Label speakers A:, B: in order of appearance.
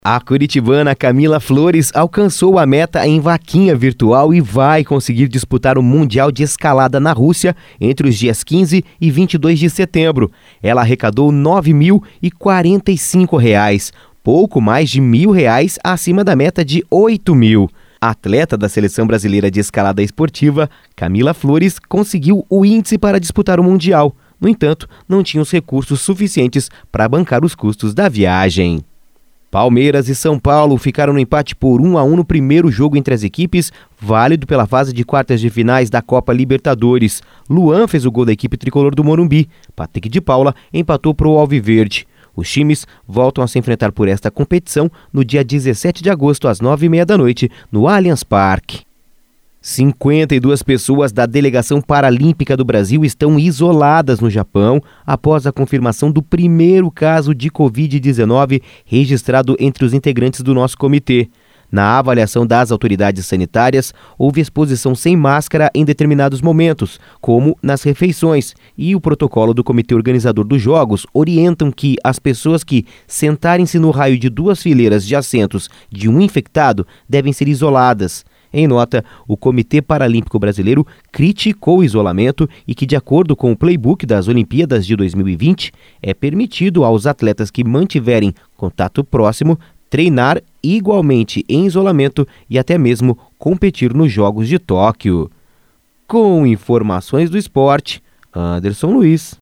A: A curitibana Camila Flores alcançou a meta em vaquinha virtual e vai conseguir disputar o Mundial de Escalada na Rússia entre os dias 15 e 22 de setembro. Ela arrecadou R$ 9.045, pouco mais de R$ 1.000 acima da meta de R$ 8.000. A atleta da Seleção Brasileira de Escalada Esportiva, Camila Flores, conseguiu o índice para disputar o Mundial. No entanto, não tinha os recursos suficientes para bancar os custos da viagem. Palmeiras e São Paulo ficaram no empate por 1-1 no primeiro jogo entre as equipes, válido pela fase de quartas de finais da Copa Libertadores. Luan fez o gol da equipe tricolor do Morumbi. Patrick de Paula empatou para o Alviverde. Os times voltam a se enfrentar por esta competição no dia 17 de agosto, às 9h30 da noite, no Allianz Parque. 52 pessoas da Delegação Paralímpica do Brasil estão isoladas no Japão após a confirmação do primeiro caso de Covid-19 registrado entre os integrantes do nosso comitê. Na avaliação das autoridades sanitárias, houve exposição sem máscara em determinados momentos, como nas refeições, e o protocolo do comitê organizador dos Jogos orientam que as pessoas que sentarem-se no raio de 2 fileiras de assentos de um infectado devem ser isoladas. Em nota, o Comitê Paralímpico Brasileiro criticou o isolamento e que, de acordo com o playbook das Olimpíadas de 2020, é permitido aos atletas que mantiverem contato próximo treinar igualmente em isolamento e até mesmo competir nos Jogos de Tóquio. Com informações do esporte, Anderson Luiz.